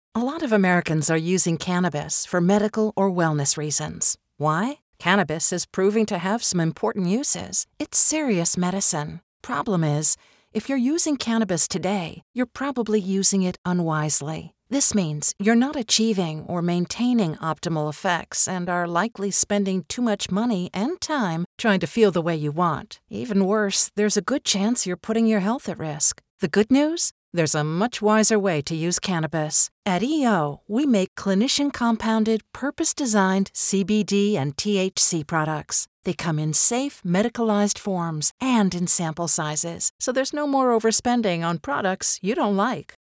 A lot of Americans are using cannabis for medical or wellness reasons. Why? Cannabis is proving to have some important uses. It's serious medicine. Problem is, if you're using cannabis today, you're probably using it unwisely. This means you're not achieving or maintaining optimal effects and are likely spending too much money and time trying to feel the way you want. Even worse, there's a good chance you're putting your health at risk. The good news? There's a much wiser way to use cannabis. At EO, we make clinician-compounded, purpose-designed CBD and THC products. They come in safe, medicalized forms and in sample sizes, so there's no more overspending on products you don't like.